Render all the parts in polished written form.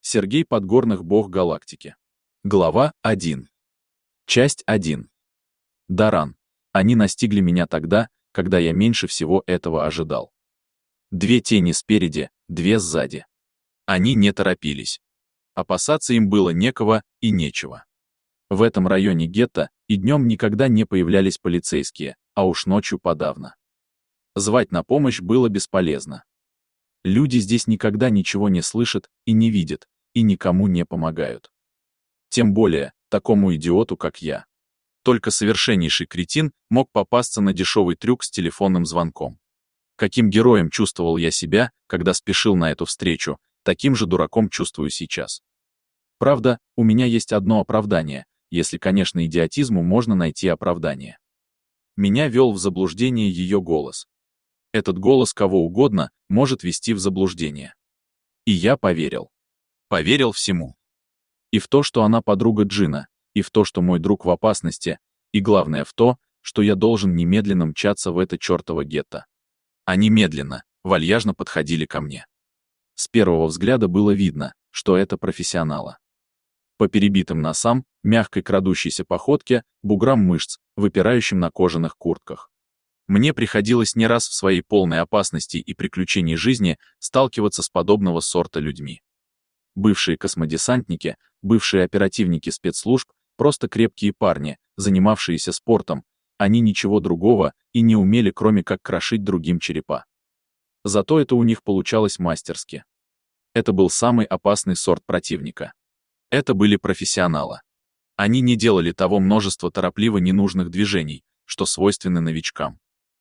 Сергей Подгорных, Бог галактики. Глава 1. Часть 1. Даран. Они настигли меня тогда, когда я меньше всего этого ожидал. Две тени спереди, две сзади. Они не торопились. Опасаться им было некого и нечего. В этом районе гетто и днем никогда не появлялись полицейские, а уж ночью подавно. Звать на помощь было бесполезно. Люди здесь никогда ничего не слышат и не видят, и никому не помогают. Тем более, такому идиоту, как я. Только совершеннейший кретин мог попасться на дешевый трюк с телефонным звонком. Каким героем чувствовал я себя, когда спешил на эту встречу, таким же дураком чувствую сейчас. Правда, у меня есть одно оправдание, если, конечно, идиотизму можно найти оправдание. Меня вел в заблуждение ее голос. Этот голос кого угодно может ввести в заблуждение. И я поверил. Поверил всему. И в то, что она подруга Джина, и в то, что мой друг в опасности, и главное в то, что я должен немедленно мчаться в это чертово гетто. Они медленно, вальяжно подходили ко мне. С первого взгляда было видно, что это профессионалы. По перебитым носам, мягкой крадущейся походке, буграм мышц, выпирающим на кожаных куртках. Мне приходилось не раз в своей полной опасности и приключений жизни сталкиваться с подобного сорта людьми. Бывшие космодесантники, бывшие оперативники спецслужб, просто крепкие парни, занимавшиеся спортом, они ничего другого и не умели, кроме как крошить другим черепа. Зато это у них получалось мастерски. Это был самый опасный сорт противника. Это были профессионалы. Они не делали того множества торопливо ненужных движений, что свойственны новичкам.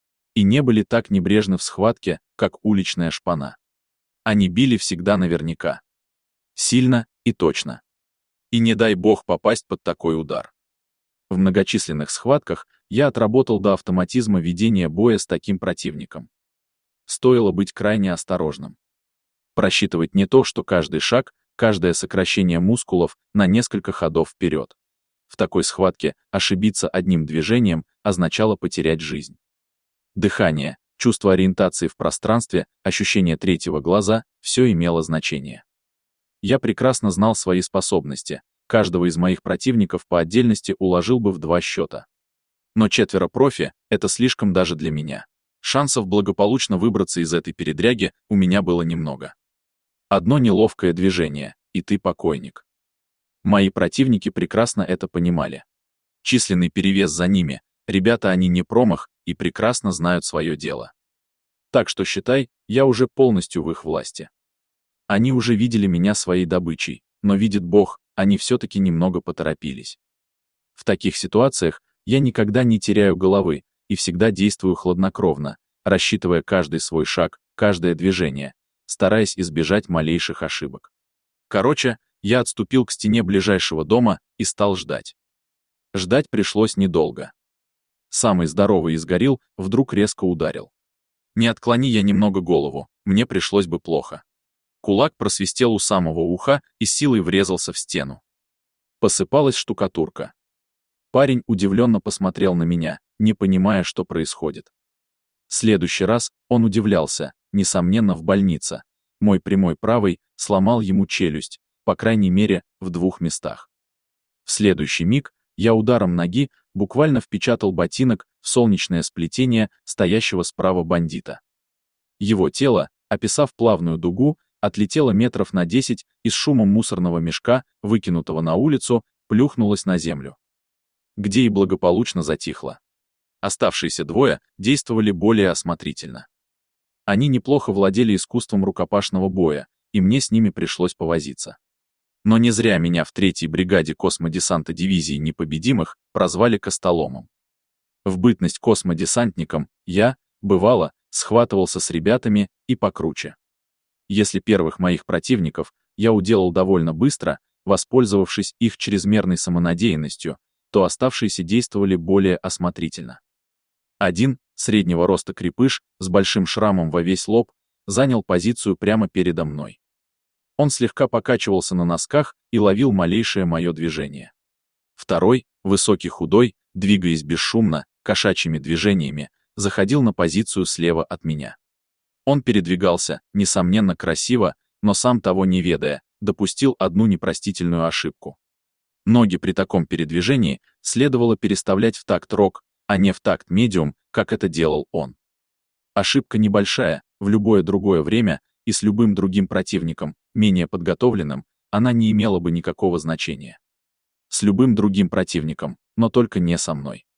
И не были так небрежны в схватке, как уличная шпана. Они били всегда наверняка. Сильно и точно. И не дай бог попасть под такой удар. В многочисленных схватках я отработал до автоматизма ведения боя с таким противником. Стоило быть крайне осторожным. Просчитывать не то, что каждый шаг, каждое сокращение мускулов на несколько ходов вперед. В такой схватке ошибиться одним движением означало потерять жизнь. Дыхание, чувство ориентации в пространстве, ощущение третьего глаза — все имело значение. Я прекрасно знал свои способности, каждого из моих противников по отдельности уложил бы в 2 счета. Но 4 профи — это слишком даже для меня. Шансов благополучно выбраться из этой передряги у меня было немного. Одно неловкое движение, и ты покойник. Мои противники прекрасно это понимали. Численный перевес за ними, ребята они не промах и прекрасно знают свое дело. Так что считай, я уже полностью в их власти. Они уже видели меня своей добычей, но видит Бог, они все-таки немного поторопились. В таких ситуациях я никогда не теряю головы и всегда действую хладнокровно, рассчитывая каждый свой шаг, каждое движение, стараясь избежать малейших ошибок. Короче, я отступил к стене ближайшего дома и стал ждать. Ждать пришлось недолго. Самый здоровый из горилл вдруг резко ударил. Не отклони я немного голову, мне пришлось бы плохо. Кулак просвистел у самого уха и силой врезался в стену. Посыпалась штукатурка. Парень удивленно посмотрел на меня, не понимая, что происходит. В следующий раз он удивлялся, несомненно, в больнице. Мой прямой правый сломал ему челюсть, по крайней мере, в 2 местах. В следующий миг я ударом ноги буквально впечатал ботинок в солнечное сплетение стоящего справа бандита. Его тело, описав плавную дугу, отлетело метров на 10 и с шумом мусорного мешка, выкинутого на улицу, плюхнулось на землю. Где и благополучно затихло. Оставшиеся 2 действовали более осмотрительно. Они неплохо владели искусством рукопашного боя, и мне с ними пришлось повозиться. Но не зря меня в 3-й бригаде космодесанта дивизии непобедимых прозвали Костоломом. В бытность космодесантником я, бывало, схватывался с ребятами и покруче. Если первых моих противников я уделал довольно быстро, воспользовавшись их чрезмерной самонадеянностью, то оставшиеся действовали более осмотрительно. Один, среднего роста крепыш, с большим шрамом во весь лоб, занял позицию прямо передо мной. Он слегка покачивался на носках и ловил малейшее мое движение. Второй, высокий худой, двигаясь бесшумно, кошачьими движениями, заходил на позицию слева от меня. Он передвигался, несомненно, красиво, но сам того не ведая, допустил одну непростительную ошибку. Ноги при таком передвижении следовало переставлять в такт рок, а не в такт медиум, как это делал он. Ошибка небольшая, в любое другое время и с любым другим противником, менее подготовленным, она не имела бы никакого значения. С любым другим противником, но только не со мной.